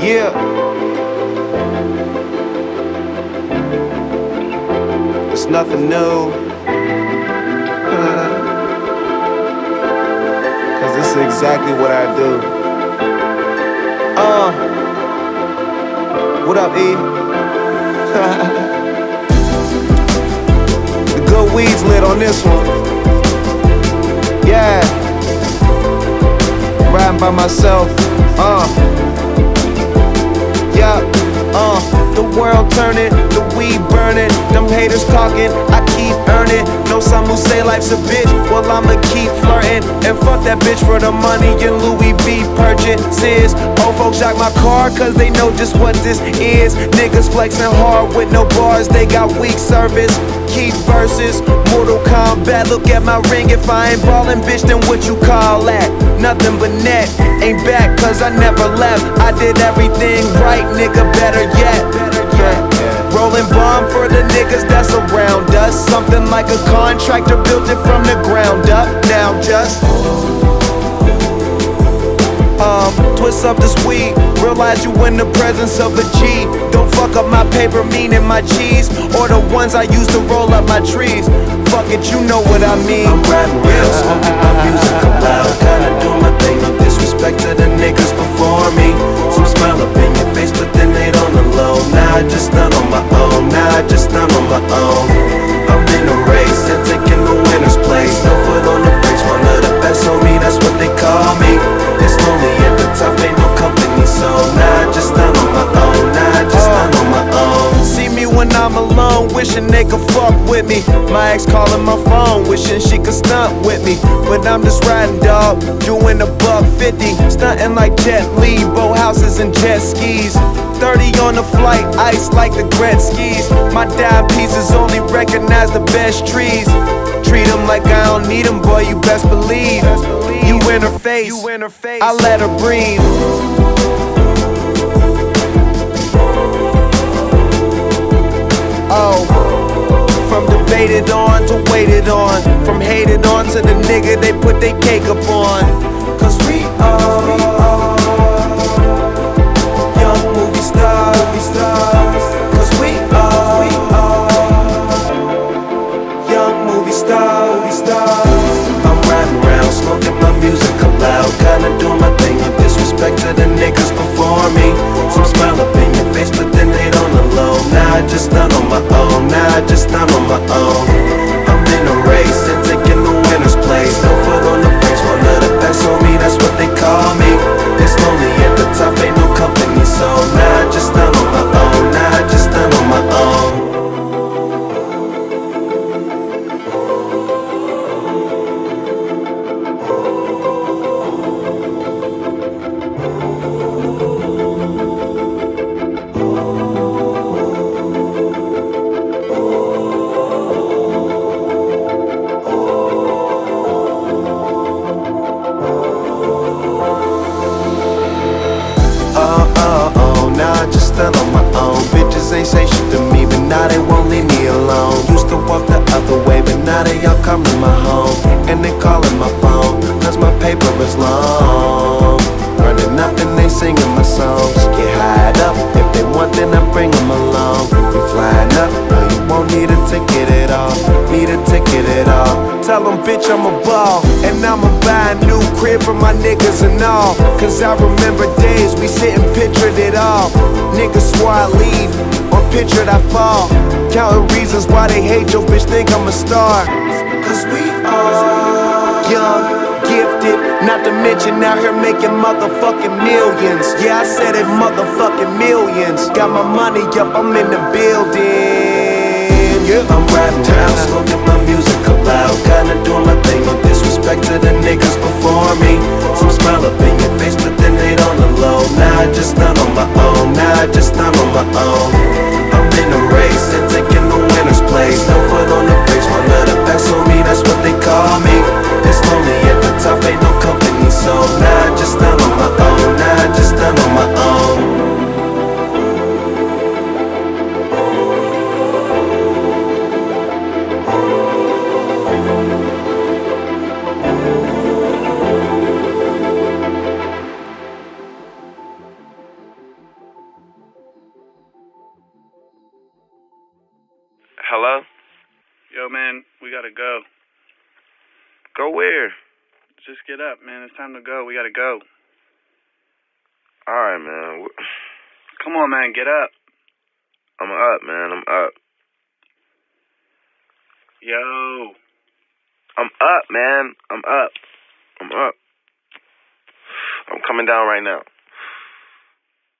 Yeah. It's nothing new. Cause this is exactly what I do. What up, E? The good weed's lit on this one. Yeah. Riding by myself. Yeah. The world turning, the weed burning, them haters talking, I keep earning. Know some who say life's a bitch, well I'ma keep flirting. And fuck that bitch for the money and Louis V purchases. Old folks jack my car cause they know just what this is. Niggas flexing hard with no bars, they got weak service. Keep verses, Mortal Kombat, look at my ring. If I ain't ballin', bitch, then what you call that? Nothing but net, ain't back cause I never left. I did everything right, nigga, better yet. Rolling bomb for the niggas that's around us. Something like a contractor built it from the ground up. Now just twist up this weed, realize you in the presence of a G. Don't fuck up my paper, meaning my cheese, or the ones I use to roll up my trees. Fuck it, you know what I mean. I'm riding real, smoking my music loud, kinda do my thing, no disrespect to the niggas before me. Some smile up in your face, but then they on the low. Nah, I just done on my own, nah, I just done on my own. I'm in a race and taking the winner's place. No foot on the brakes, one of the best, homie, that's what they call me. It's lonely at the top, ain't no company, so nah, I just done on my own, nah, I just done on my own. See me when I'm alone, wishing they could fuck with me. My ex calling my phone, wishing she could stunt with me. But I'm just riding, dog, doing $150. Stunting like Jet Li, boat houses and jet skis. 30 on the flight, ice like the Gretzky's. My dime pieces only recognize the best trees. Treat them like I don't need them, boy, you best believe. You in her face, I let her breathe. From debated on to waited on, from hated on to the nigga they put they cake up on. Cause we are young movie stars. Cause we are young movie stars. I'm riding around, smoking my music loud, kinda do my thing, no disrespect to the niggas before me. Some smile up in your face, but then they on the low. Nah, I just done on my own, nah, I just done on my own. I'm in a race and taking the winner's place. No foot on the brakes, one of the best, homie, that's what they call me. It's lonely at the top, ain't no company, so nah, I just done on my own, nah, I just done on my own. On my own, bitches ain't say shit to me, but now they won't leave me alone. Used to walk the other way, but now they all come to my home. And they calling my phone, cause my paper is long. Running up and they singing my songs. Get high up, if they want then I bring them along. We flying up, no you won't need a ticket at all. Need a ticket at all. Tell them bitch I'm a ball, and I'ma buy a new crib for my niggas and all. Cause I remember days we sit and pictured it all. Niggas swore I leave, or pictured I fall. Counting reasons why they hate your bitch, think I'm a star. Cause we are young, gifted, not to mention out here making motherfucking millions. Yeah, I said it, motherfucking millions. Got my money up, I'm in the building. Yeah, I'm riding around, smoking my music loud, kinda doing my thing, no disrespect to the niggas before me. Some smile up in your face, but then they on the low. Nah, I just done on my own, nah, I just done on my own. I'm in a race and taking the winner's place. No foot on the brakes, one of the best, homie, that's what they call me. It's lonely at the top, ain't no company, so nah, I just done on my own, nah, I just done on my own. Hello? Yo, man, we gotta go. Go where? Just get up, man. It's time to go. We gotta go. Alright, man. Come on, man. Get up. I'm up, man. I'm up. Yo. I'm up, man. I'm up. I'm up. I'm coming down right now.